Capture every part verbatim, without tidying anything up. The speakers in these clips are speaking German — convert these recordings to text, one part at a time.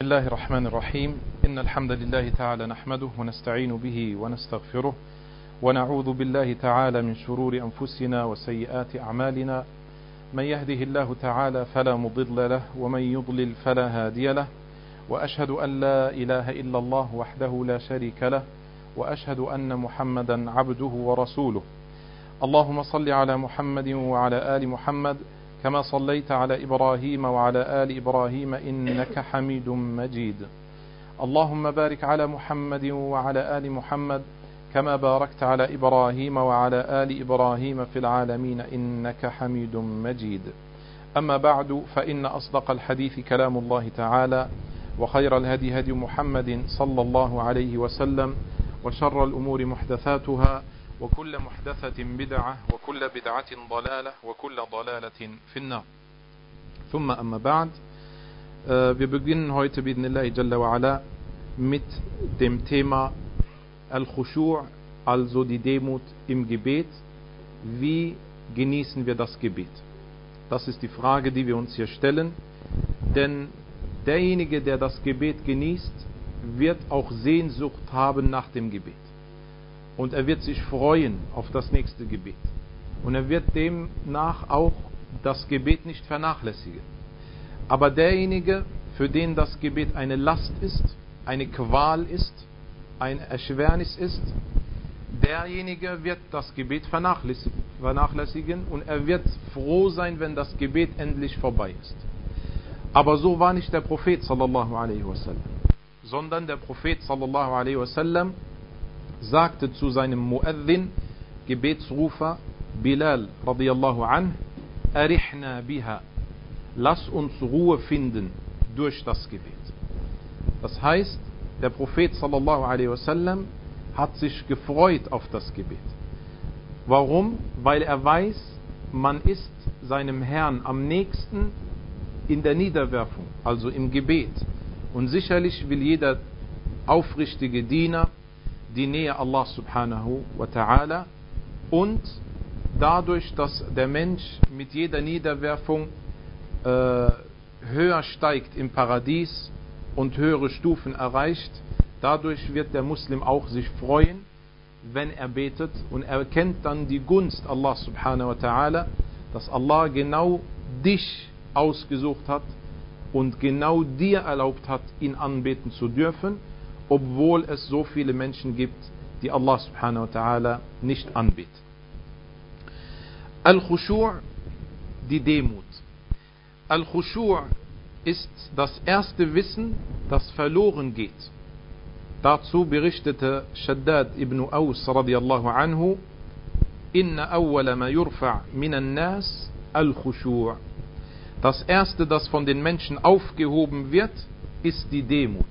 بسم الله الرحمن الرحيم إن الحمد لله تعالى نحمده ونستعين به ونستغفره ونعوذ بالله تعالى من شرور أنفسنا وسيئات أعمالنا من يهده الله تعالى فلا مضل له ومن يضلل فلا هادي له وأشهد أن لا إله إلا الله وحده لا شريك له وأشهد أن محمدا عبده ورسوله اللهم صل على محمد وعلى آل محمد كما صليت على إبراهيم وعلى آل إبراهيم إنك حميد مجيد اللهم بارك على محمد وعلى آل محمد كما باركت على إبراهيم وعلى آل إبراهيم في العالمين إنك حميد مجيد أما بعد فإن أصدق الحديث كلام الله تعالى وخير الهدي هدي محمد صلى الله عليه وسلم وشر الأمور محدثاتها وكل محدثة بدعة وكل بدعة ضلالة وكل ضلالة في النار ثم أما بعد Wir beginnen heute بإذن Jalla wa Ala mit dem Thema Al-Khushu', also die Demut im Gebet. Wie genießen wir das Gebet? Das ist die Frage, die wir uns hier stellen. Denn derjenige, der das Gebet genießt, wird auch Sehnsucht haben nach dem Gebet. Und er wird sich freuen auf das nächste Gebet. Und er wird demnach auch das Gebet nicht vernachlässigen. Aber derjenige, für den das Gebet eine Last ist, eine Qual ist, ein Erschwernis ist, derjenige wird das Gebet vernachlässigen und er wird froh sein, wenn das Gebet endlich vorbei ist. Aber so war nicht der Prophet sallallahu alaihi wasallam, sondern der Prophet sallallahu alaihi wasallam sagte zu seinem Mu'adhin, Gebetsrufer Bilal radiyallahu anh, Arihna biha, lass uns Ruhe finden durch das Gebet. Das heißt, der Prophet sallallahu alaihi wasallam hat sich gefreut auf das Gebet. Warum? Weil er weiß, man ist seinem Herrn am nächsten in der Niederwerfung, also im Gebet. Und sicherlich will jeder aufrichtige Diener die Nähe Allah subhanahu wa ta'ala, und dadurch, dass der Mensch mit jeder Niederwerfung äh, höher steigt im Paradies und höhere Stufen erreicht, dadurch wird der Muslim auch sich freuen, wenn er betet, und er erkennt dann die Gunst Allah subhanahu wa ta'ala, dass Allah genau dich ausgesucht hat und genau dir erlaubt hat, ihn anbeten zu dürfen, obwohl es so viele Menschen gibt, die Allah subhanahu wa ta'ala nicht anbeten. Al-Khushu', die Demut. Al-Khushu' ist das erste Wissen, das verloren geht. Dazu berichtete Shaddad ibn Aus radiyallahu anhu, Inna awwala ma yurfa' minan nas al-Khushu'. Das erste, das von den Menschen aufgehoben wird, ist die Demut.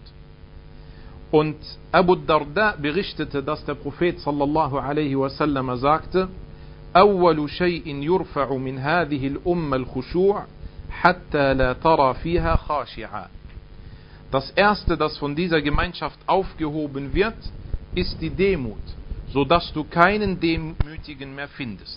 Und Abu Darda berichtete, dass der Prophet sallallahu alaihi wasallam sagte, أول شيء يرفع من هذه الأمة الخشوع حتى لا ترى فيها خاشعا. Das erste, das von dieser Gemeinschaft aufgehoben wird, ist die Demut, so dass du keinen Demütigen mehr findest.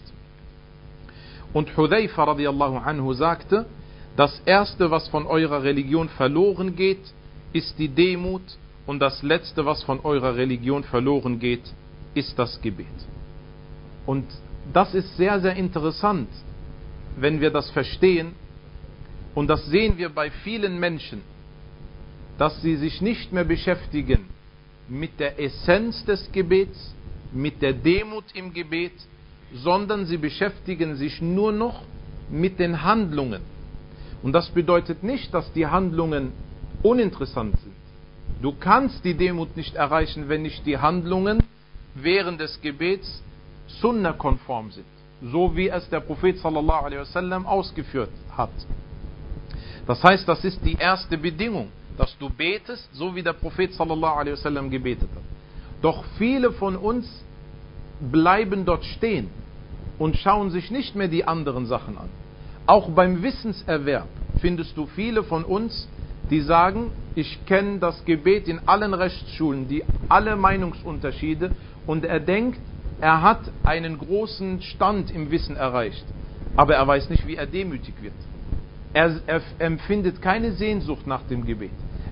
Und Hudayfa radiyallahu anhu sagte, das erste, was von eurer Religion verloren geht, ist die Demut. Und das letzte, was von eurer Religion verloren geht, ist das Gebet. Und das ist sehr, sehr interessant, wenn wir das verstehen. Und das sehen wir bei vielen Menschen, dass sie sich nicht mehr beschäftigen mit der Essenz des Gebets, mit der Demut im Gebet, sondern sie beschäftigen sich nur noch mit den Handlungen. Und das bedeutet nicht, dass die Handlungen uninteressant sind. Du kannst die Demut nicht erreichen, wenn nicht die Handlungen während des Gebets Sunna-konform sind, so wie es der Prophet sallallahu alaihi wasallam ausgeführt hat. Das heißt, das ist die erste Bedingung, dass du betest, so wie der Prophet sallallahu alaihi wasallam gebetet hat. Doch viele von uns bleiben dort stehen und schauen sich nicht mehr die anderen Sachen an. Auch beim Wissenserwerb findest du viele von uns, die sagen, ich kenne das Gebet in allen Rechtsschulen, die alle Meinungsunterschiede, und er denkt, er hat einen großen Stand im Wissen erreicht, aber er weiß nicht, wie er demütig wird. Er, er empfindet keine Sehnsucht nach dem Gebet.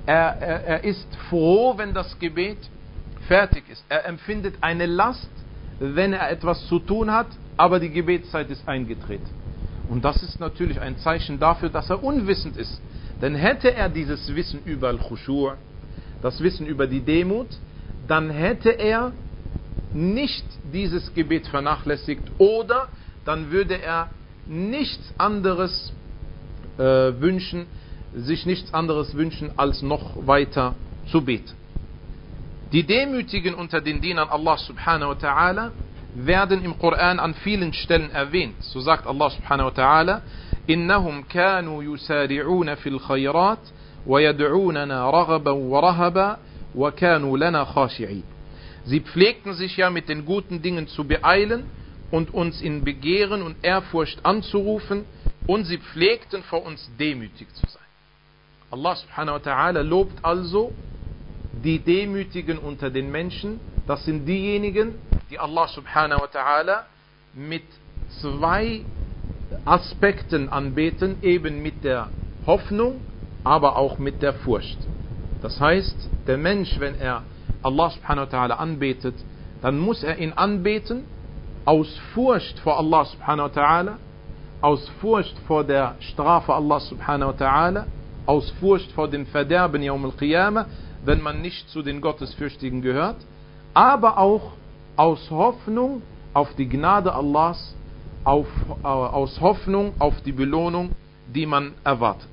Er, er, er ist froh, wenn das Gebet fertig ist. Er empfindet eine Last, wenn er etwas zu tun hat, aber die Gebetszeit ist eingetreten. Und das ist natürlich ein Zeichen dafür, dass er unwissend ist. Denn hätte er dieses Wissen über Al-Khushu', das Wissen über die Demut, dann hätte er nicht dieses Gebet vernachlässigt oder dann würde er nichts anderes äh, wünschen, sich nichts anderes wünschen, als noch weiter zu beten. Die Demütigen unter den Dienern Allah subhanahu wa ta'ala werden im Koran an vielen Stellen erwähnt. So sagt Allah subhanahu wa ta'ala: Innahum kanu yusari'una fil khayrat wa yad'unana raghaban wa rahaba wa kanu lana khashi'in. Sie pflegten sich ja mit den guten Dingen zu beeilen und uns in Begehren und Ehrfurcht anzurufen, und sie pflegten vor uns demütig zu sein. Allah subhanahu wa ta'ala lobt also die Demütigen unter den Menschen. Das sind diejenigen, die Allah subhanahu wa ta'ala mit zwei Aspekten anbeten, eben mit der Hoffnung, aber auch mit der Furcht. Das heißt, der Mensch, wenn er Allah subhanahu wa ta'ala anbetet, dann muss er ihn anbeten aus Furcht vor Allah subhanahu wa ta'ala, aus Furcht vor der Strafe Allah subhanahu wa ta'ala, aus Furcht vor dem Verderben Yawm al-Qiyamah, wenn man nicht zu den Gottesfürchtigen gehört, aber auch aus Hoffnung auf die Gnade Allahs, auf, äh, aus Hoffnung auf die Belohnung, die man erwartet.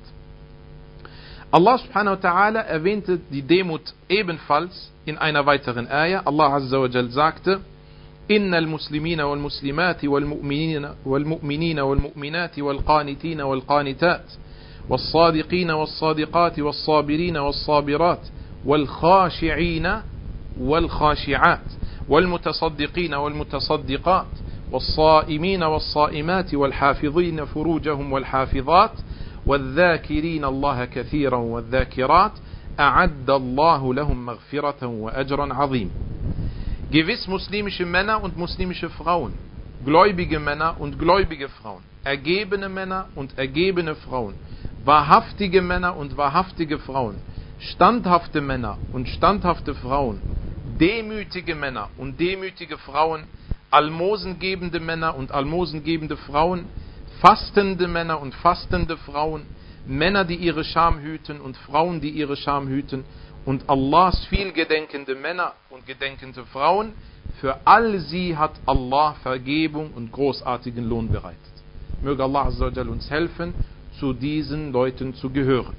Allah subhanahu wa ta'ala erwähnte die Demut ebenfalls in einer weiteren Ayah. Allah azza wa jal sagte: Innal muslimina wal muslimati wal mu'minina wal mu'minina wal mu'minati wal qanitina wal qanitat was sadiqina was sadiqati was sabirina was sabirat wal khashi'ina wal khashi'at wal mutasaddiqina wal mutasaddiqat was saimina was saimati wal hafidhina furujahum wal hafidhat والذاكرين الله كثيرا والذاكرات أعد الله لهم مغفرة وأجرا عظيم. Gewiss muslimische Männer und muslimische Frauen, gläubige Männer und gläubige Frauen, ergebene Männer und ergebene Frauen, wahrhaftige Männer und wahrhaftige Frauen, standhafte Männer und standhafte Frauen, demütige Männer und demütige Frauen, almosengebende Männer und almosengebende Frauen, fastende Männer und fastende Frauen, Männer, die ihre Scham hüten und Frauen, die ihre Scham hüten, und Allahs vielgedenkende Männer und gedenkende Frauen, für all sie hat Allah Vergebung und großartigen Lohn bereitet. Möge Allah azza wa jal uns helfen, zu diesen Leuten zu gehören.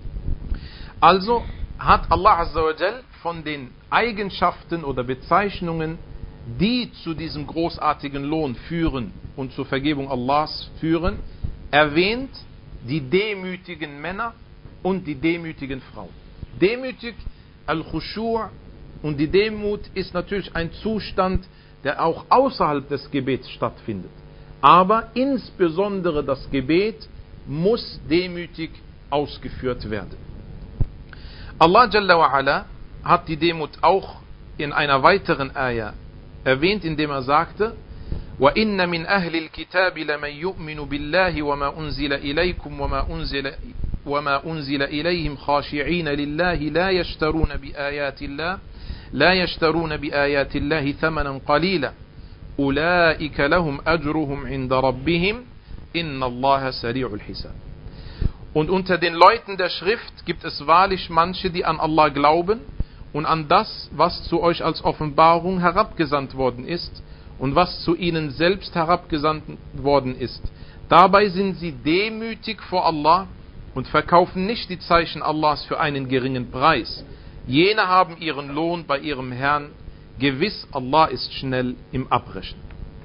Also hat Allah azza wa jal von den Eigenschaften oder Bezeichnungen, die zu diesem großartigen Lohn führen und zur Vergebung Allahs führen, erwähnt die demütigen Männer und die demütigen Frauen. Demütig, Al-Khushu' und die Demut ist natürlich ein Zustand, der auch außerhalb des Gebets stattfindet. Aber insbesondere das Gebet muss demütig ausgeführt werden. Allah Jalla wa Ala hat die Demut auch in einer weiteren Ayah erwähnt, indem er sagte: وَإِنَّ مِنْ أَهْلِ الْكِتَابِ لَمَنْ يُؤْمِنُ بِاللَّهِ وَمَا أُنْزِلَ إِلَيْكُمْ وَمَا أُنْزِلَ وَمَا أُنْزِلَ إِلَيْهِمْ خَاشِعِينَ لِلَّهِ لَا يَشْتَرُونَ بِآيَاتِ اللَّهِ لَا يَشْتَرُونَ بِآيَاتِ اللَّهِ ثَمَنًا قَلِيلًا أُولَئِكَ لَهُمْ أَجْرُهُمْ عِنْدَ رَبِّهِمْ إِنَّ اللَّهَ سَرِيعُ الْحِسَابِ. Und unter den Leuten der Schrift gibt es wahrlich manche, die an Allah glauben und an das, was zu euch als Offenbarung herabgesandt worden ist und was zu ihnen selbst herabgesandt worden ist. Dabei sind sie demütig vor Allah und verkaufen nicht die Zeichen Allahs für einen geringen Preis. Jene haben ihren Lohn bei ihrem Herrn. Gewiss, Allah ist schnell im Abrechnen.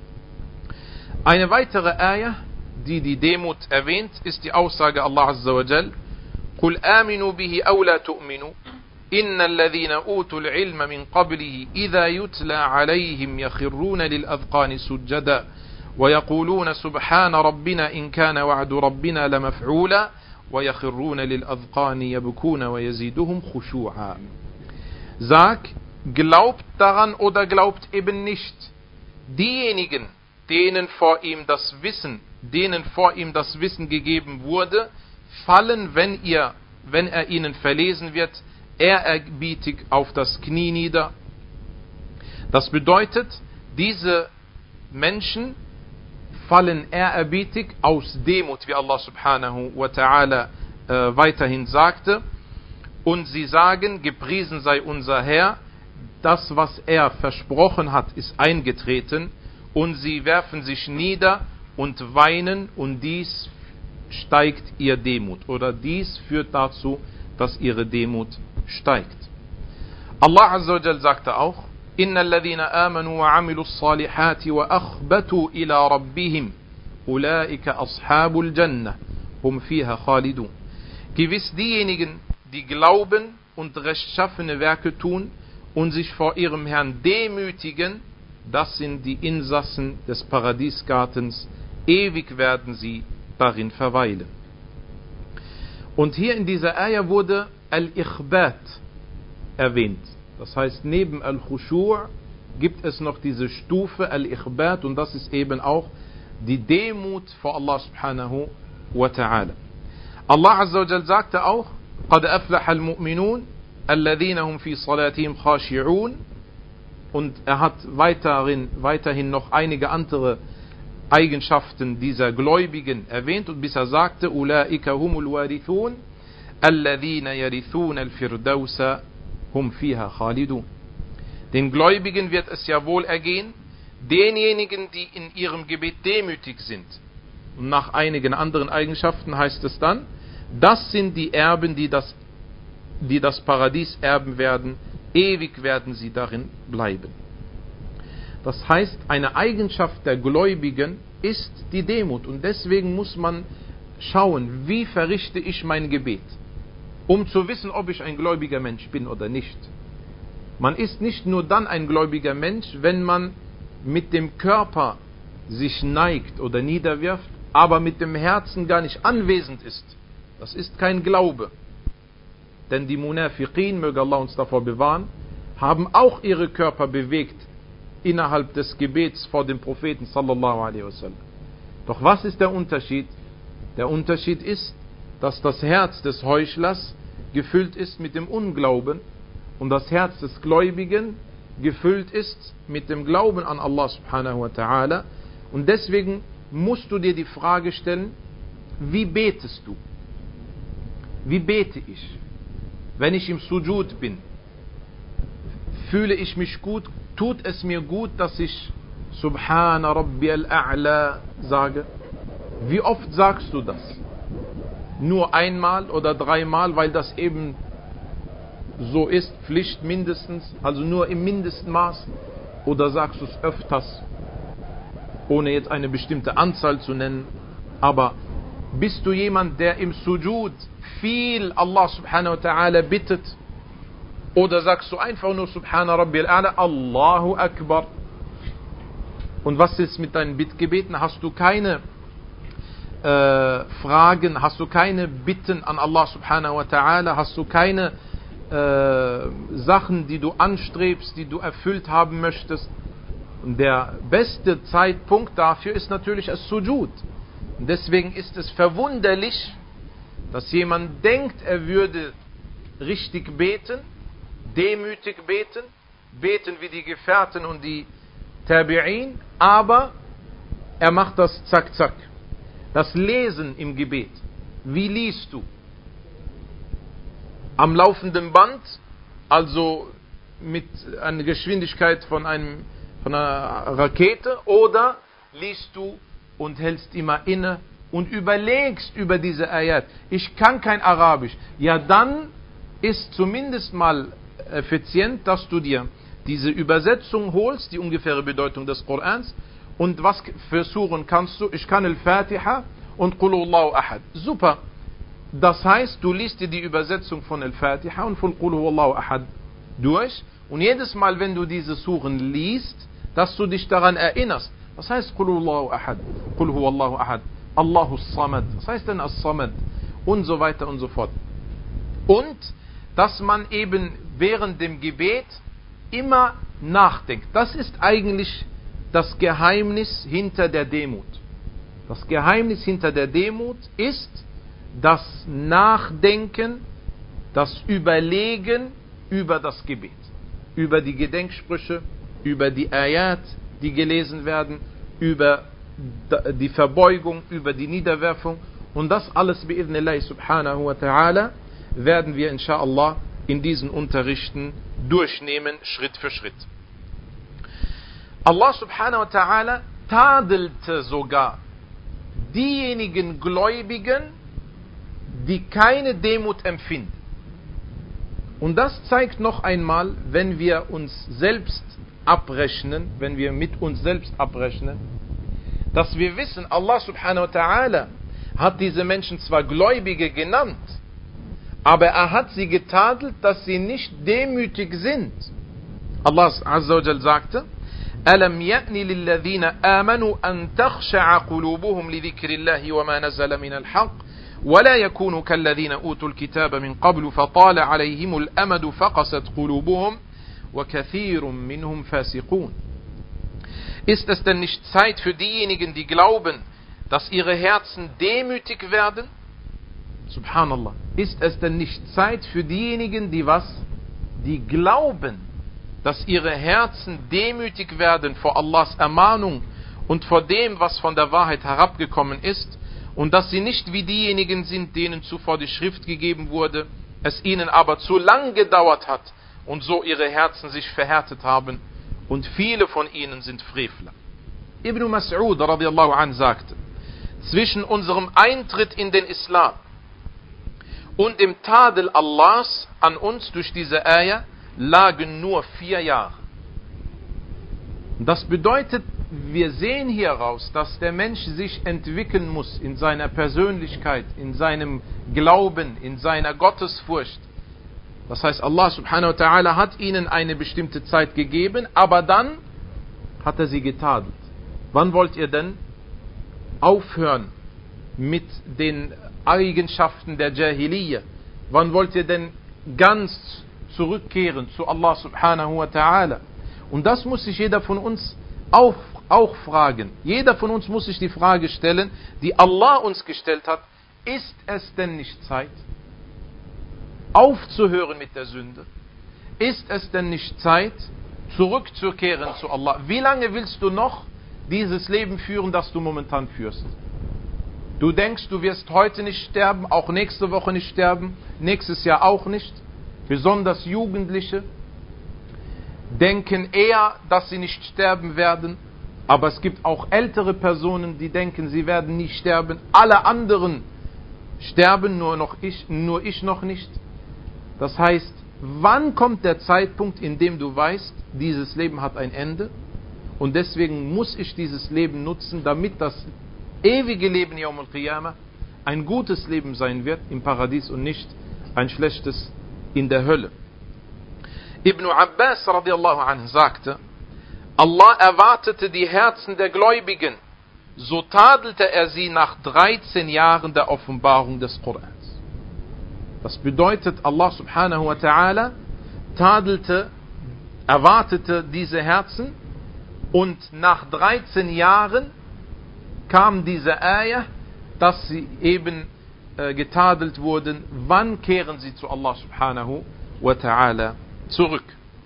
Eine weitere Ayah, die die Demut erwähnt, ist die Aussage Allah Azza wa Jal: قُلْ آمِنُوا بِهِ أَوْ لَا تُؤْمِنُوا إِنَّ الَّذِينَ أُوتُوا الْعِلْمَ مِنْ قَبْلِهِ إِذَا يُتْلَى عَلَيْهِمْ يَخِرُّونَ لِلْأَذْقَانِ سُجَّدًا وَيَقُولُونَ سُبْحَانَ رَبِّنَا إِنْ كَانَ وَعْدُ رَبِّنَا لَمَفْعُولًا وَيَخِرُّونَ لِلْأَذْقَانِ يَبْكُونَ وَيَزِيدُهُمْ خُشُوعًا. Sag, glaubt daran oder glaubt eben nicht. Diejenigen, denen vor ihm das Wissen, denen vor ihm das Wissen gegeben wurde, fallen, wenn ihr wenn er ihnen verlesen wird, ehrerbietig auf das Knie nieder. Das bedeutet, diese Menschen fallen ehrerbietig aus Demut, wie Allah subhanahu wa ta'ala äh, weiterhin sagte, und sie sagen, gepriesen sei unser Herr, das, was er versprochen hat, ist eingetreten, und sie werfen sich nieder und weinen, und dies steigt ihr Demut, oder dies führt dazu, dass ihre Demut steigt. Allah Azza wa Jal sagte auch, Inna alladhina amanu wa amilu s-salihati wa akhbatu ila rabbihim ulaika ashabul jannah hum fiha khalidun. Gewiss diejenigen, die glauben und rechtschaffene Werke tun und sich vor ihrem Herrn demütigen, das sind die Insassen des Paradiesgartens, ewig werden sie darin verweilen. Und hier in dieser Ayah wurde Al-Ikhbat erwähnt. Das heißt, neben Al-Khushu' gibt es noch diese Stufe Al-Ikhbat, und das ist eben auch die Demut vor Allah subhanahu wa ta'ala. Allah Azza wa Jal sagte auch, قَدْ أَفْلَحَ الْمُؤْمِنُونَ الَّذِينَ هُمْ فِي صَلَاتِهِمْ خَاشِعُونَ. Und er hat weiterhin, weiterhin noch einige andere Eigenschaften dieser Gläubigen erwähnt, und bis er sagte, أُولَٰئِكَ هُمُ الْوَارِثُونَ الَّذِينَ يَرِثُونَ الْفِرْدَوْسَ hum fiha khalidun. Den Gläubigen wird es ja wohl ergehen, denjenigen, die in ihrem Gebet demütig sind. Und nach einigen anderen Eigenschaften heißt es dann, das sind die Erben, die das, die das Paradies erben werden, ewig werden sie darin bleiben. Das heißt, eine Eigenschaft der Gläubigen ist die Demut, und deswegen muss man schauen, wie verrichte ich mein Gebet, um zu wissen, ob ich ein gläubiger Mensch bin oder nicht. Man ist nicht nur dann ein gläubiger Mensch, wenn man mit dem Körper sich neigt oder niederwirft, aber mit dem Herzen gar nicht anwesend ist. Das ist kein Glaube. Denn die Munafiqin, möge Allah uns davor bewahren, haben auch ihre Körper bewegt innerhalb des Gebets vor dem Propheten sallallahu alaihi wasallam. Doch was ist der Unterschied? Der Unterschied ist, dass das Herz des Heuchlers gefüllt ist mit dem Unglauben und das Herz des Gläubigen gefüllt ist mit dem Glauben an Allah subhanahu wa ta'ala. Und deswegen musst du dir die Frage stellen, wie betest du? Wie bete ich? Wenn ich im Sujud bin, fühle ich mich gut? Tut es mir gut, dass ich Subhana Rabbi al-A'la sage? Wie oft sagst du das? Nur einmal oder dreimal, weil das eben so ist, Pflicht mindestens, also nur im mindesten Maß? Oder sagst du es öfters, ohne jetzt eine bestimmte Anzahl zu nennen? Aber bist du jemand, der im Sujud viel Allah subhanahu wa ta'ala bittet? Oder sagst du einfach nur Subhana Rabbi al-A'la, Allahu Akbar? Und was ist mit deinen Bittgebeten? Hast du keine Äh, Fragen, hast du keine Bitten an Allah subhanahu wa ta'ala, hast du keine äh, Sachen, die du anstrebst, die du erfüllt haben möchtest? Und der beste Zeitpunkt dafür ist natürlich das Sujud. Und deswegen ist es verwunderlich, dass jemand denkt, er würde richtig beten, demütig beten, beten wie die Gefährten und die Tabi'in, aber er macht das zack zack. Das Lesen im Gebet. Wie liest du? Am laufenden Band, also mit einer Geschwindigkeit von, einem, von einer Rakete, oder liest du und hältst immer inne und überlegst über diese Ayat. Ich kann kein Arabisch. Ja, dann ist zumindest mal effizient, dass du dir diese Übersetzung holst, die ungefähre Bedeutung des Korans. Und was für Suren kannst du? Ich kann Al-Fatiha und Qul Huwallahu Ahad. Super. Das heißt, du liest dir die Übersetzung von Al-Fatiha und von Qul Huwallahu Ahad durch. Und jedes Mal, wenn du diese Suren liest, dass du dich daran erinnerst. Was heißt Qul Huwallahu Ahad? Qul Huwallahu Ahad. Allahu Samad. Was heißt denn As-Samad? Und so weiter und so fort. Und, dass man eben während dem Gebet immer nachdenkt. Das ist eigentlich das Geheimnis hinter der Demut. Das Geheimnis hinter der Demut ist das Nachdenken das Überlegen über das Gebet, über die Gedenksprüche, über die Ayat, die gelesen werden, über die Verbeugung, über die Niederwerfung, und das alles bi'idhnillahi subhanahu wa ta'ala werden wir inshallah in diesen Unterrichten durchnehmen, Schritt für Schritt. Allah subhanahu wa ta'ala tadelte sogar diejenigen Gläubigen, die keine Demut empfinden. Und das zeigt noch einmal, wenn wir uns selbst abrechnen, wenn wir mit uns selbst abrechnen, dass wir wissen, Allah subhanahu wa ta'ala hat diese Menschen zwar Gläubige genannt, aber er hat sie getadelt, dass sie nicht demütig sind. Allah azza wa jal sagte: أَلَمْ يَأْنِ لِلَّذِينَ آمَنُوا أَنْ تَخْشَعَ قُلُوبُهُمْ لِذِكْرِ اللَّهِ وَمَا نَزَلَ مِنَ الْحَقِّ وَلَا يَكُونُوا كَالَّذِينَ أُوتُوا الْكِتَابَ مِنْ قَبْلُ فَطَالَ عَلَيْهِمُ الْأَمَدُ فَقَسَتْ قُلُوبُهُمْ وَكَثِيرٌ مِّنْهُمْ فَاسِقُونَ. Ist es denn nicht Zeit für diejenigen, die glauben, dass ihre Herzen demütig werden? Subhanallah. Ist es denn nicht Zeit für diejenigen, die was? Die glauben, dass ihre Herzen demütig werden vor Allahs Ermahnung und vor dem, was von der Wahrheit herabgekommen ist, und dass sie nicht wie diejenigen sind, denen zuvor die Schrift gegeben wurde, es ihnen aber zu lang gedauert hat und so ihre Herzen sich verhärtet haben, und viele von ihnen sind Frevler. Ibn Mas'ud radiallahu anh sagte: Zwischen unserem Eintritt in den Islam und dem Tadel Allahs an uns durch diese Ayah lagen nur vier Jahre. Das bedeutet, wir sehen hieraus, dass der Mensch sich entwickeln muss in seiner Persönlichkeit, in seinem Glauben, in seiner Gottesfurcht. Das heißt, Allah subhanahu wa ta'ala hat ihnen eine bestimmte Zeit gegeben, aber dann hat er sie getadelt. Wann wollt ihr denn aufhören mit den Eigenschaften der Jahiliyyah? Wann wollt ihr denn ganz zurückkehren zu Allah subhanahu wa ta'ala? Und das muss sich jeder von uns auch, auch fragen. Jeder von uns muss sich die Frage stellen, die Allah uns gestellt hat: Ist es denn nicht Zeit, aufzuhören mit der Sünde? Ist es denn nicht Zeit, zurückzukehren zu Allah? Wie lange willst du noch dieses Leben führen, das du momentan führst? Du denkst, du wirst heute nicht sterben, auch nächste Woche nicht sterben, nächstes Jahr auch nicht. Besonders Jugendliche denken eher, dass sie nicht sterben werden. Aber es gibt auch ältere Personen, die denken, sie werden nie sterben. Alle anderen sterben, nur, noch ich, nur ich noch nicht. Das heißt, wann kommt der Zeitpunkt, in dem du weißt, dieses Leben hat ein Ende? Und deswegen muss ich dieses Leben nutzen, damit das ewige Leben Yawm al-Qiyamah ein gutes Leben sein wird im Paradies und nicht ein schlechtes in der Hölle. Ibn Abbas radiallahu anhu sagte: Allah erwartete die Herzen der Gläubigen, so tadelte er sie nach dreizehn Jahren der Offenbarung des Korans. Das bedeutet, Allah subhanahu wa ta'ala tadelte, erwartete diese Herzen, und nach dreizehn Jahren kam diese Ayah, dass sie eben äh, getadelt wurden. Wann kehren sie zu Allah subhanahu wa ta'ala zurück?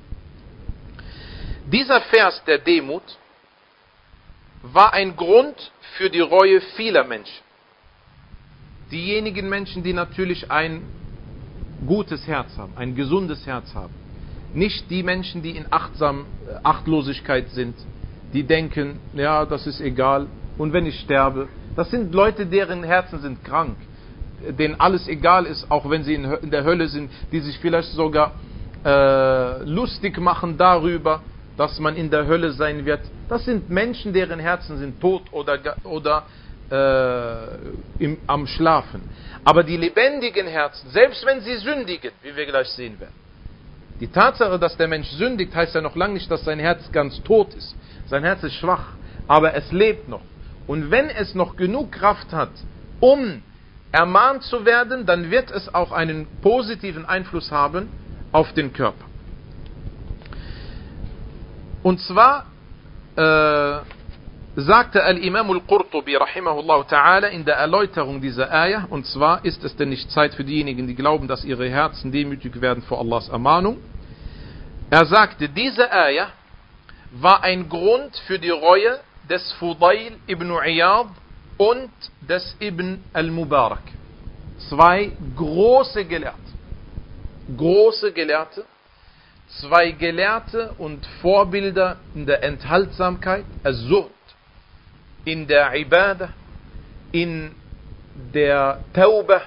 Dieser Vers der Demut war ein Grund für die Reue vieler Menschen. Diejenigen Menschen, die natürlich ein gutes Herz haben, ein gesundes Herz haben. Nicht die Menschen, die in Achtsam, Achtlosigkeit sind, die denken, ja, das ist egal, und wenn ich sterbe. Das sind Leute, deren Herzen sind krank, denen alles egal ist, auch wenn sie in der Hölle sind, die sich vielleicht sogar äh, lustig machen darüber, dass man in der Hölle sein wird. Das sind Menschen, deren Herzen sind tot oder, oder äh, im, am Schlafen. Aber die lebendigen Herzen, selbst wenn sie sündigen, wie wir gleich sehen werden, die Tatsache, dass der Mensch sündigt, heißt ja noch lange nicht, dass sein Herz ganz tot ist. Sein Herz ist schwach, aber es lebt noch. Und wenn es noch genug Kraft hat, um ermahnt zu werden, dann wird es auch einen positiven Einfluss haben auf den Körper. Und zwar äh, sagte Al-Imam Al-Qurtubi rahimahullah ta'ala in der Erläuterung dieser Ayah, und zwar ist es denn nicht Zeit für diejenigen, die glauben, dass ihre Herzen demütig werden vor Allahs Ermahnung. Er sagte, diese Ayah war ein Grund für die Reue des Fudail ibn Iyad und des Ibn al-Mubarak. Zwei große Gelehrte. Große Gelehrte. Zwei Gelehrte und Vorbilder in der Enthaltsamkeit, az-Zuhd, in der Ibadah, in der Taubah.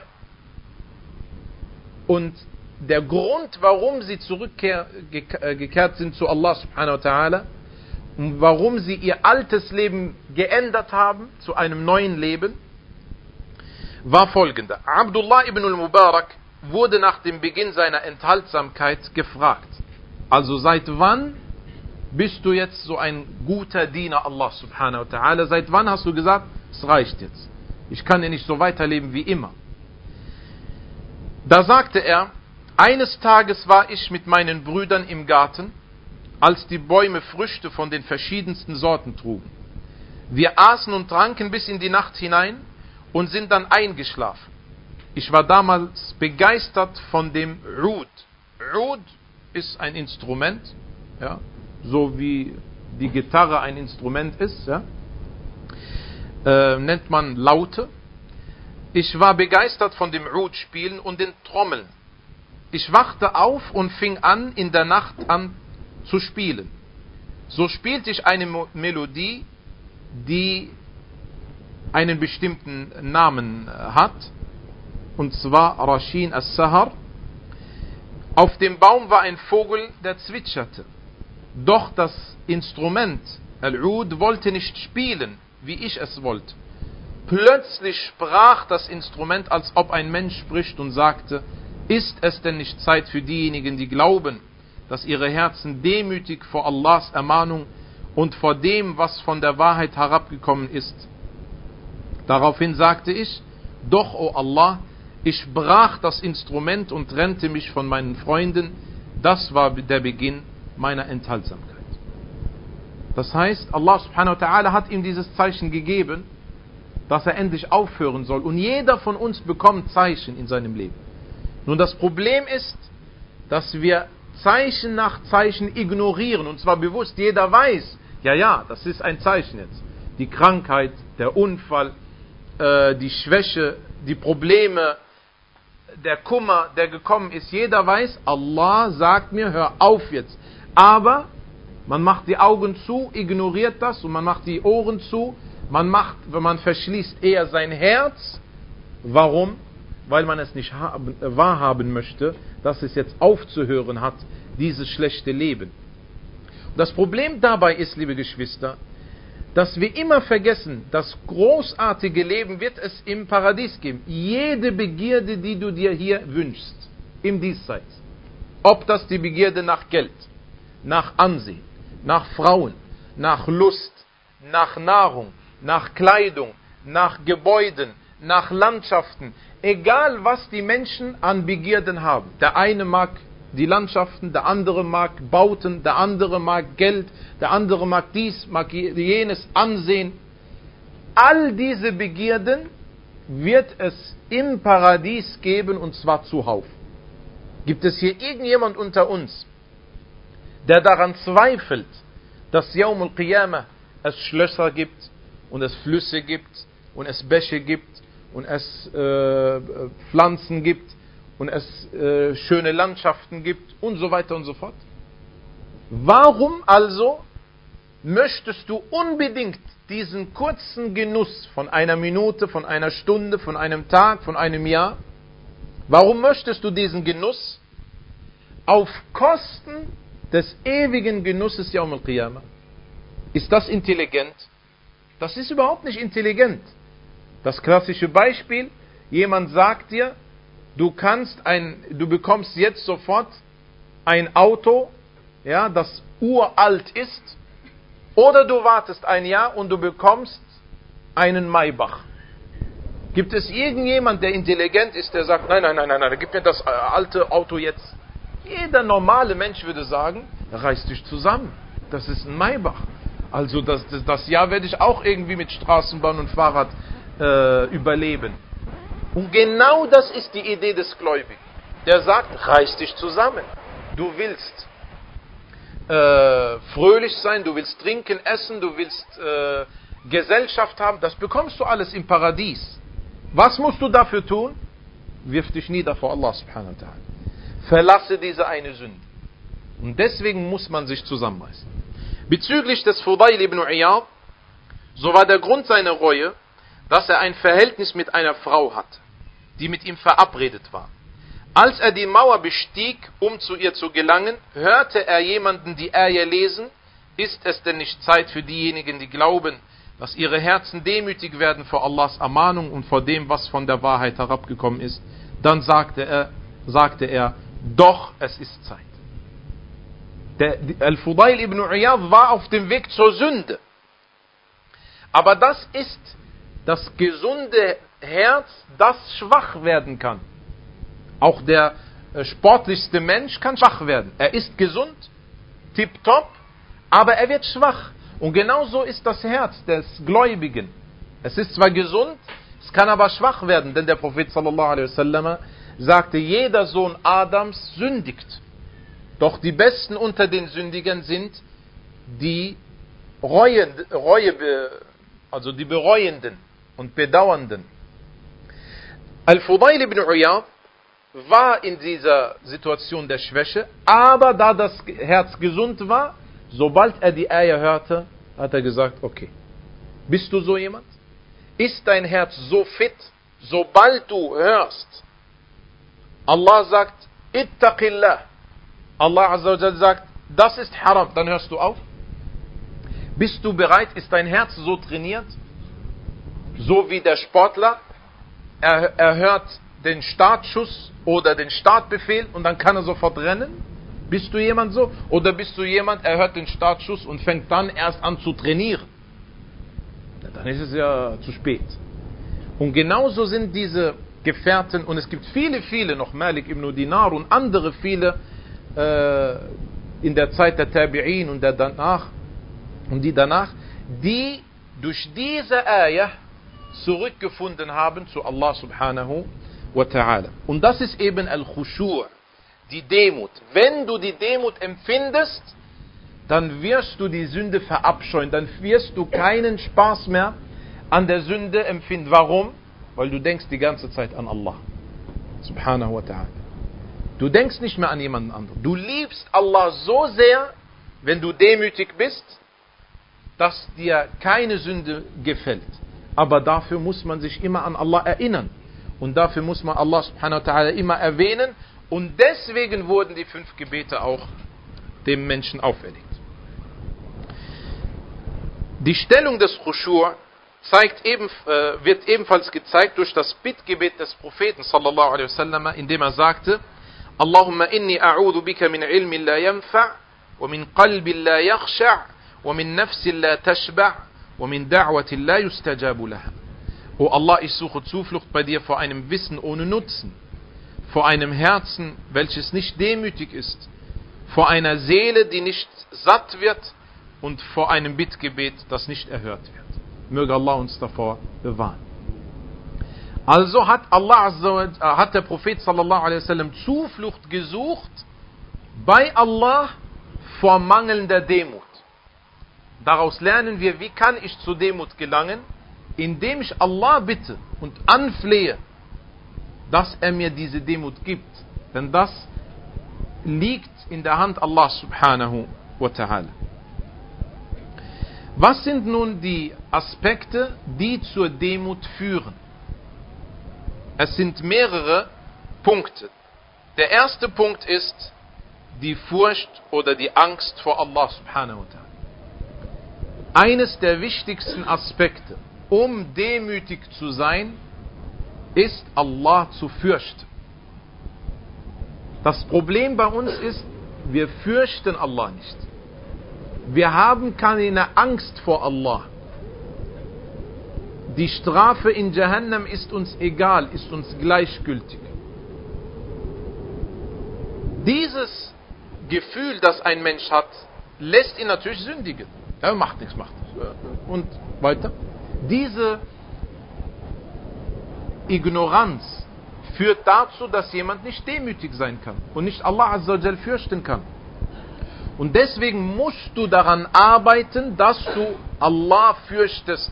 Und der Grund, warum sie zurückgekehrt sind zu Allah subhanahu wa ta'ala und warum sie ihr altes Leben geändert haben zu einem neuen Leben, war folgender. Abdullah ibn al-Mubarak wurde nach dem Beginn seiner Enthaltsamkeit gefragt. Also seit wann bist du jetzt so ein guter Diener Allah subhanahu wa ta'ala? Seit wann hast du gesagt, es reicht jetzt. Ich kann ja nicht so weiterleben wie immer. Da sagte er, eines Tages war ich mit meinen Brüdern im Garten, als die Bäume Früchte von den verschiedensten Sorten trugen. Wir aßen und tranken bis in die Nacht hinein und sind dann eingeschlafen. Ich war damals begeistert von dem Ud. Ud ist ein Instrument, ja, so wie die Gitarre ein Instrument ist, ja, äh, nennt man Laute. Ich war begeistert von dem Ud-Spielen und den Trommeln. Ich wachte auf und fing an, in der Nacht an zu spielen. So spielte ich eine Mo- Melodie, die einen bestimmten Namen hat, und zwar Rashin as-Sahar. Auf dem Baum war ein Vogel, der zwitscherte. Doch das Instrument, Al-Ud, wollte nicht spielen, wie ich es wollte. Plötzlich sprach das Instrument, als ob ein Mensch spricht und sagte, ist es denn nicht Zeit für diejenigen, die glauben, dass ihre Herzen demütig vor Allahs Ermahnung und vor dem, was von der Wahrheit herabgekommen ist? Daraufhin sagte ich, doch, o Allah, ich brach das Instrument und trennte mich von meinen Freunden. Das war der Beginn meiner Enthaltsamkeit. Das heißt, Allah subhanahu wa ta'ala hat ihm dieses Zeichen gegeben, dass er endlich aufhören soll. Und jeder von uns bekommt Zeichen in seinem Leben. Nun, das Problem ist, dass wir Zeichen nach Zeichen ignorieren. Und zwar bewusst. Jeder weiß, ja, ja, das ist ein Zeichen jetzt. Die Krankheit, der Unfall, äh, die Schwäche, die Probleme, der Kummer, der gekommen ist. Jeder weiß, Allah sagt mir, hör auf jetzt. Aber man macht die Augen zu, ignoriert das, und man macht die Ohren zu. Man macht, wenn man verschließt, eher sein Herz. Warum? Weil man es nicht haben, äh, wahrhaben möchte, dass es jetzt aufzuhören hat, dieses schlechte Leben. Und das Problem dabei ist, liebe Geschwister, dass wir immer vergessen, das großartige Leben wird es im Paradies geben. Jede Begierde, die du dir hier wünschst, im Diesseits. Ob das die Begierde nach Geld, nach Ansehen, nach Frauen, nach Lust, nach Nahrung, nach Kleidung, nach Gebäuden, nach Landschaften, egal was die Menschen an Begierden haben. Der eine mag die Landschaften, der andere mag Bauten, der andere mag Geld, der andere mag dies, mag jenes, Ansehen. All diese Begierden wird es im Paradies geben, und zwar zuhauf. Gibt es hier irgendjemand unter uns, der daran zweifelt, dass Yawm al-Qiyamah es Schlösser gibt und es Flüsse gibt und es Bäche gibt und es äh, Pflanzen gibt und es äh, schöne Landschaften gibt und so weiter und so fort? Warum also möchtest du unbedingt diesen kurzen Genuss von einer Minute, von einer Stunde, von einem Tag, von einem Jahr, warum möchtest du diesen Genuss auf Kosten des ewigen Genusses Yawm al-Qiyamah? Ist das intelligent? Das ist überhaupt nicht intelligent. Das klassische Beispiel, jemand sagt dir, du kannst ein, du bekommst jetzt sofort ein Auto, ja, das uralt ist, oder du wartest ein Jahr und du bekommst einen Maybach. Gibt es irgendjemand, der intelligent ist, der sagt, nein, nein, nein, nein, nein, gib mir das alte Auto jetzt? Jeder normale Mensch würde sagen, reiß dich zusammen, das ist ein Maybach. Also das, das, das Jahr werde ich auch irgendwie mit Straßenbahn und Fahrrad äh, überleben. Und genau das ist die Idee des Gläubigen. Der sagt, reiß dich zusammen. Du willst äh, fröhlich sein, du willst trinken, essen, du willst äh, Gesellschaft haben. Das bekommst du alles im Paradies. Was musst du dafür tun? Wirf dich nieder vor Allah subhanahu wa ta'ala. Verlasse diese eine Sünde. Und deswegen muss man sich zusammenreißen. Bezüglich des Fudayl ibn Iyad, so war der Grund seiner Reue, dass er ein Verhältnis mit einer Frau hatte, die mit ihm verabredet war. Als er die Mauer bestieg, um zu ihr zu gelangen, hörte er jemanden die Ayah lesen, ist es denn nicht Zeit für diejenigen, die glauben, dass ihre Herzen demütig werden vor Allahs Ermahnung und vor dem, was von der Wahrheit herabgekommen ist? Dann sagte er, sagte er, doch, es ist Zeit. Der, Al-Fudayl ibn Iyad war auf dem Weg zur Sünde. Aber das ist das gesunde Herz, das schwach werden kann. Auch der äh, sportlichste Mensch kann schwach werden. Er ist gesund, tipptopp, aber er wird schwach. Und genauso ist das Herz des Gläubigen. Es ist zwar gesund, es kann aber schwach werden, denn der Prophet sallallahu alaihi wasallam sagte, jeder Sohn Adams sündigt. Doch die Besten unter den Sündigern sind die Reuen, Reue, also die Bereuenden und Bedauernden. Al-Fudayl ibn Iyad war in dieser Situation der Schwäche, aber da das Herz gesund war, sobald er die Ayah hörte, hat er gesagt, okay, bist du so jemand? Ist dein Herz so fit, sobald du hörst, Allah sagt, ittaqillah, Allah Azza wa Jalla sagt, das ist haram, dann hörst du auf? Bist du bereit? Ist dein Herz so trainiert? So wie der Sportler, er, er hört den Startschuss oder den Startbefehl und dann kann er sofort rennen? Bist du jemand so? Oder bist du jemand, er hört den Startschuss und fängt dann erst an zu trainieren? Ja, dann ist es ja zu spät. Und genauso sind diese Gefährten, und es gibt viele, viele noch, Malik ibn Dinar und andere viele äh, in der Zeit der Tabi'in und der danach, und die danach, die durch diese Ayah zurückgefunden haben zu Allah subhanahu wa ta'ala. Und das ist eben Al-Khushu', die Demut. Wenn du die Demut empfindest, dann wirst du die Sünde verabscheuen, dann wirst du keinen Spaß mehr an der Sünde empfinden. Warum? Weil du denkst die ganze Zeit an Allah subhanahu wa ta'ala. Du denkst nicht mehr an jemanden anderen. Du liebst Allah so sehr, wenn du demütig bist, dass dir keine Sünde gefällt. Aber dafür muss man sich immer an Allah erinnern. Und dafür muss man Allah subhanahu wa ta'ala immer erwähnen. Und deswegen wurden die fünf Gebete auch dem Menschen auferlegt. Die Stellung des Khushu' zeigt eben, äh, wird ebenfalls gezeigt durch das Bittgebet des Propheten sallallahu alaihi wasallam, indem er sagte, Allahumma inni a'udhu bika min ilmin la yanfa' wa min qalbin la yakhsha' wa min nafsin la tashba' wa min da'watin la yustajabu laha. O Allah, ich suche Zuflucht bei dir vor einem Wissen ohne Nutzen, vor einem Herzen, welches nicht demütig ist, vor einer Seele, die nicht satt wird und vor einem Bittgebet, das nicht erhört wird. Möge Allah uns davor bewahren. Also hat Allah hat der Prophet sallallahu alaihi wasallam Zuflucht gesucht bei Allah vor mangelnder Demut. Daraus lernen wir, wie kann ich zu Demut gelangen? Indem ich Allah bitte und anflehe, dass er mir diese Demut gibt. Denn das liegt in der Hand Allah subhanahu wa ta'ala. Was sind nun die Aspekte, die zur Demut führen? Es sind mehrere Punkte. Der erste Punkt ist die Furcht oder die Angst vor Allah subhanahu wa ta'ala. Eines der wichtigsten Aspekte, um demütig zu sein, ist Allah zu fürchten. Das Problem bei uns ist, wir fürchten Allah nicht. Wir haben keine Angst vor Allah. Die Strafe in Jahannam ist uns egal, ist uns gleichgültig. Dieses Gefühl, das ein Mensch hat, lässt ihn natürlich sündigen. Er macht nichts, macht nichts. Und weiter. Diese Ignoranz führt dazu, dass jemand nicht demütig sein kann und nicht Allah Azza wa Jal fürchten kann. Und deswegen musst du daran arbeiten, dass du Allah fürchtest.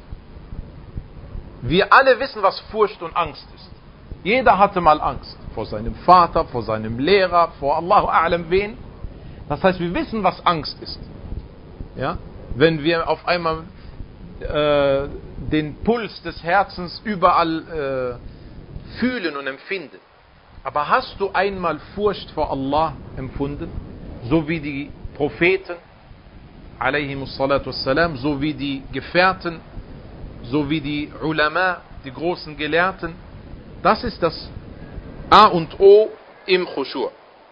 Wir alle wissen, was Furcht und Angst ist. Jeder hatte mal Angst. Vor seinem Vater, vor seinem Lehrer, vor Allahu A'lam wen. Das heißt, wir wissen, was Angst ist. Ja? Wenn wir auf einmal äh, den Puls des Herzens überall äh, fühlen und empfinden. Aber hast du einmal Furcht vor Allah empfunden? So wie die Propheten, alaihimus salatu wassalam, so wie die Gefährten, so wie die Ulama, die großen Gelehrten. Das ist das A und O im Khushu'.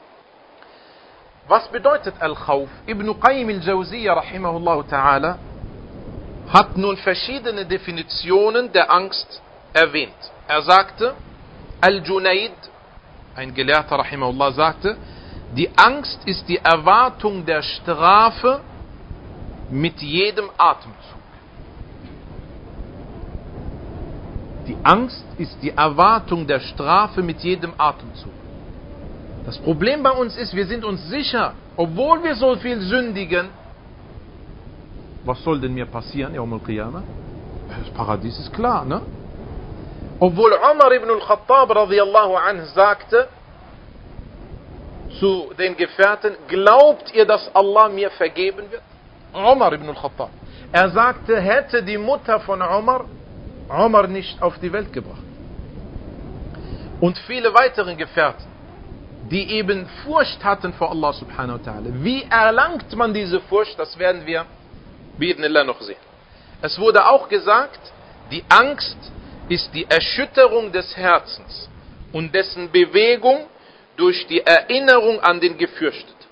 Was bedeutet Al-Khawf? Ibn Qayyim al-Jawziyya rahimahullah ta'ala hat nun verschiedene Definitionen der Angst erwähnt. Er sagte, Al-Junayd, ein Gelehrter rahimahullah, sagte, die Angst ist die Erwartung der Strafe mit jedem Atemzug. Die Angst ist die Erwartung der Strafe mit jedem Atemzug. Das Problem bei uns ist, wir sind uns sicher, obwohl wir so viel sündigen, was soll denn mir passieren, Yawm al-Qiyamah? Das Paradies ist klar, ne? Obwohl Umar ibn al-Khattab radiyallahu anhu sagte zu den Gefährten, glaubt ihr, dass Allah mir vergeben wird? Umar ibn al-Khattab. Er sagte, hätte die Mutter von Umar Umar nicht auf die Welt gebracht. Und viele weitere Gefährten, die eben Furcht hatten vor Allah subhanahu wa ta'ala. Wie erlangt man diese Furcht? Das werden wir bi'idhnillah noch sehen. Es wurde auch gesagt, die Angst ist die Erschütterung des Herzens und dessen Bewegung durch die Erinnerung an den Gefürchteten.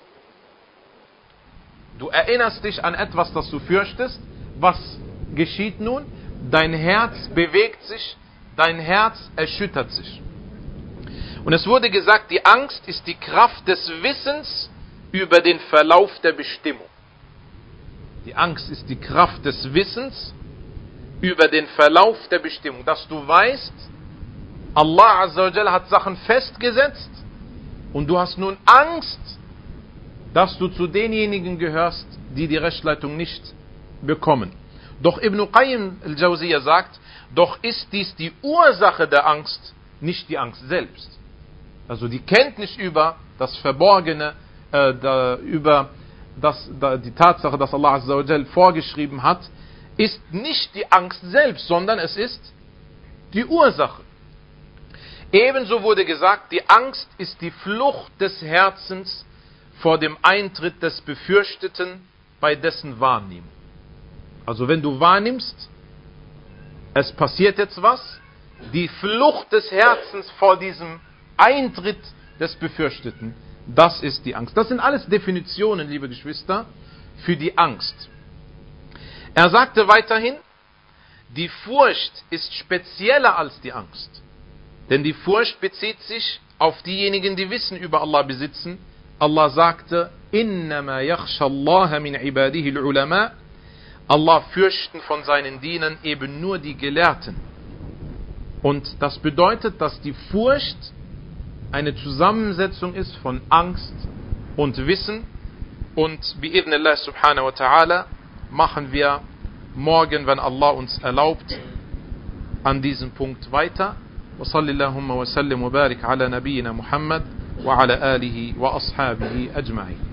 Du erinnerst dich an etwas, das du fürchtest. Was geschieht nun? Dein Herz bewegt sich, dein Herz erschüttert sich. Und es wurde gesagt, die Angst ist die Kraft des Wissens über den Verlauf der Bestimmung. Die Angst ist die Kraft des Wissens über den Verlauf der Bestimmung. Dass du weißt, Allah Azza wa Jalla hat Sachen festgesetzt und du hast nun Angst, dass du zu denjenigen gehörst, die die Rechtsleitung nicht bekommen. Doch Ibn Qayyim al-Jawziyya sagt, doch ist dies die Ursache der Angst, nicht die Angst selbst. Also die Kenntnis über das Verborgene, äh, da, über das, da, die Tatsache, dass Allah Azza wa Jal vorgeschrieben hat, ist nicht die Angst selbst, sondern es ist die Ursache. Ebenso wurde gesagt, die Angst ist die Flucht des Herzens vor dem Eintritt des Befürchteten bei dessen Wahrnehmung. Also wenn du wahrnimmst, es passiert jetzt was, die Flucht des Herzens vor diesem Eintritt des Befürchteten, das ist die Angst. Das sind alles Definitionen, liebe Geschwister, für die Angst. Er sagte weiterhin, die Furcht ist spezieller als die Angst. Denn die Furcht bezieht sich auf diejenigen, die Wissen über Allah besitzen. Allah sagte, innama yakhsha Allah min ibadihi al-ulama. Allah fürchten von seinen Dienern eben nur die Gelehrten. Und das bedeutet, dass die Furcht eine Zusammensetzung ist von Angst und Wissen. Und bi'idhnillah subhanahu wa ta'ala machen wir morgen, wenn Allah uns erlaubt, an diesem Punkt weiter. Wa sallallahu wa sallim wa barik ala nabiyyina Muhammad wa ala alihi wa ashabihi ajma'in.